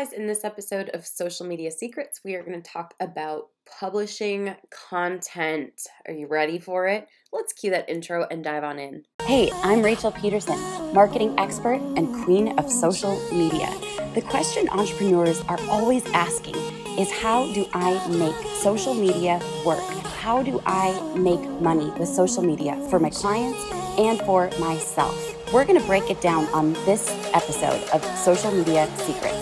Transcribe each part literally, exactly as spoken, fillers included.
guys, in this episode of Social Media Secrets, we are going to talk about publishing content. Are you ready for it? Let's cue that intro and dive on in. Hey, I'm Rachel Peterson, marketing expert and queen of social media. The question entrepreneurs are always asking is, how do I make social media work? How do I make money with social media for my clients and for myself? We're going to break it down on this episode of Social Media Secrets.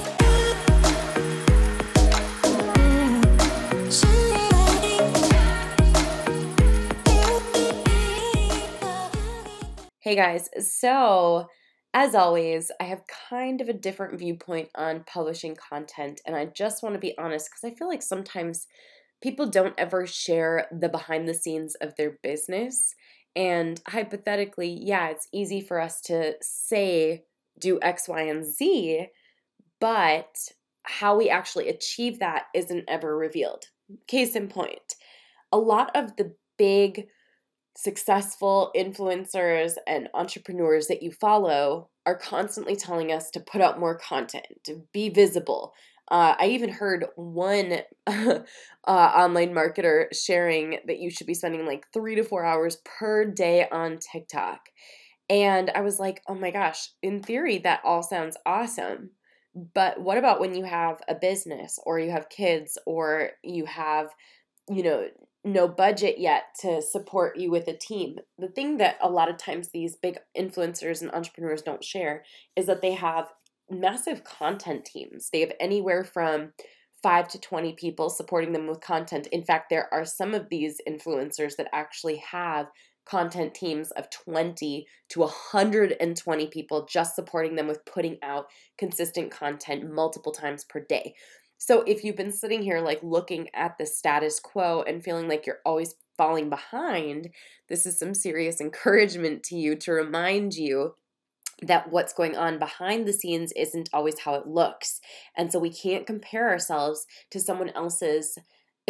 Hey guys, so as always, I have kind of a different viewpoint on publishing content, and I just want to be honest because I feel like sometimes people don't ever share the behind the scenes of their business. And hypothetically, yeah, it's easy for us to say do X, Y, and Z, but how we actually achieve that isn't ever revealed. Case in point, a lot of the big successful influencers and entrepreneurs that you follow are constantly telling us to put out more content, to be visible. Uh, I even heard one uh, online marketer sharing that you should be spending like three to four hours per day on TikTok. And I was like, oh my gosh, in theory, that all sounds awesome. But what about when you have a business or you have kids or you have, you know, no budget yet to support you with a team? The thing that a lot of times these big influencers and entrepreneurs don't share is that they have massive content teams. They have anywhere from five to twenty people supporting them with content. In fact, there are some of these influencers that actually have content teams of twenty to one hundred twenty people just supporting them with putting out consistent content multiple times per day. So if you've been sitting here like looking at the status quo and feeling like you're always falling behind, this is some serious encouragement to you to remind you that what's going on behind the scenes isn't always how it looks. And so we can't compare ourselves to someone else's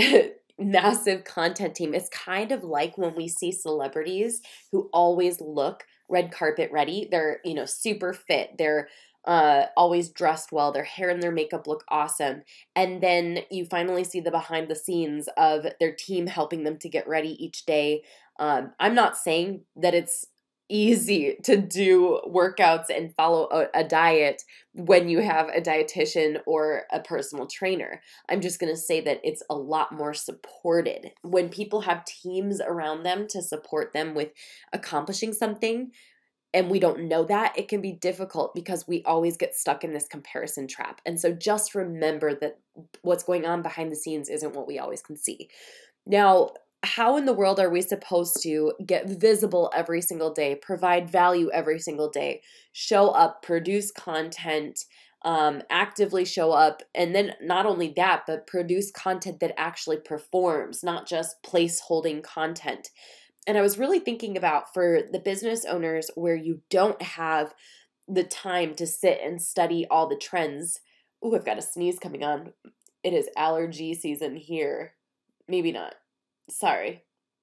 massive content team. It's kind of like when we see celebrities who always look red carpet ready. They're, you know, super fit. They're uh, always dressed well. Their hair and their makeup look awesome. And then you finally see the behind the scenes of their team helping them to get ready each day. Um, I'm not saying that it's easy to do workouts and follow a, a diet when you have a dietitian or a personal trainer. I'm just going to say that it's a lot more supported. When people have teams around them to support them with accomplishing something, and we don't know that, it can be difficult because we always get stuck in this comparison trap. And so just remember that what's going on behind the scenes isn't what we always can see. Now, how in the world are we supposed to get visible every single day, provide value every single day, show up, produce content, um, actively show up, and then not only that, but produce content that actually performs, not just place-holding content? And I was really thinking about for the business owners where you don't have the time to sit and study all the trends. Ooh, I've got a sneeze coming on. It is allergy season here. Maybe not. Sorry.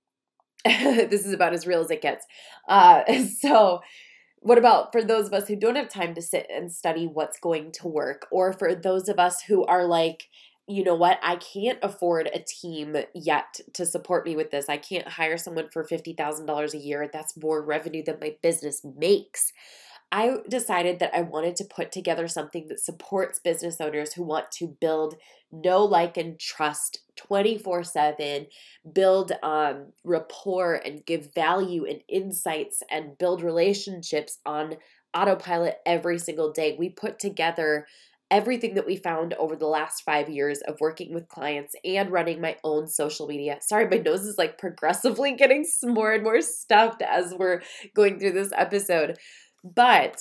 This is about as real as it gets. Uh, so what about for those of us who don't have time to sit and study what's going to work? Or for those of us who are like, you know what, I can't afford a team yet to support me with this. I can't hire someone for fifty thousand dollars a year. That's more revenue than my business makes. I decided that I wanted to put together something that supports business owners who want to build know, like, and trust twenty-four seven, build um, rapport and give value and insights and build relationships on autopilot every single day. We put together everything that we found over the last five years of working with clients and running my own social media. Sorry, my nose is like progressively getting more and more stuffed as we're going through this episode. But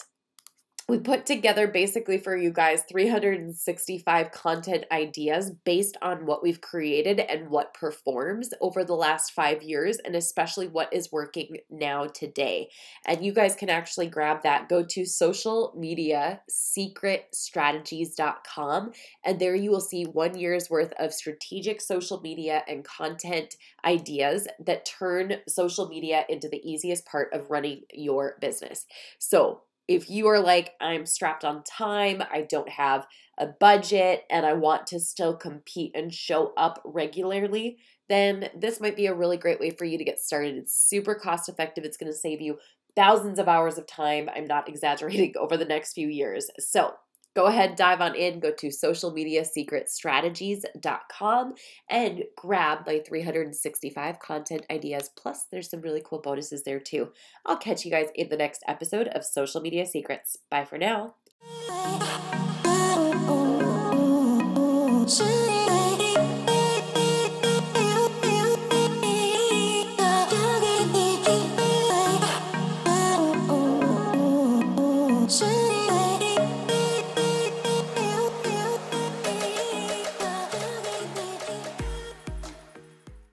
we put together basically for you guys three hundred sixty-five content ideas based on what we've created and what performs over the last five years, and especially what is working now today. And you guys can actually grab that. Go to social media secret strategies dot com, and there you will see one year's worth of strategic social media and content ideas that turn social media into the easiest part of running your business. So If you are like, I'm strapped on time, I don't have a budget, and I want to still compete and show up regularly, then this might be a really great way for you to get started. It's super cost effective. It's going to save you thousands of hours of time. I'm not exaggerating, over the next few years. So go ahead, dive on in, go to social media secret strategies dot com and grab my three hundred sixty-five content ideas. Plus, there's some really cool bonuses there too. I'll catch you guys in the next episode of Social Media Secrets. Bye for now.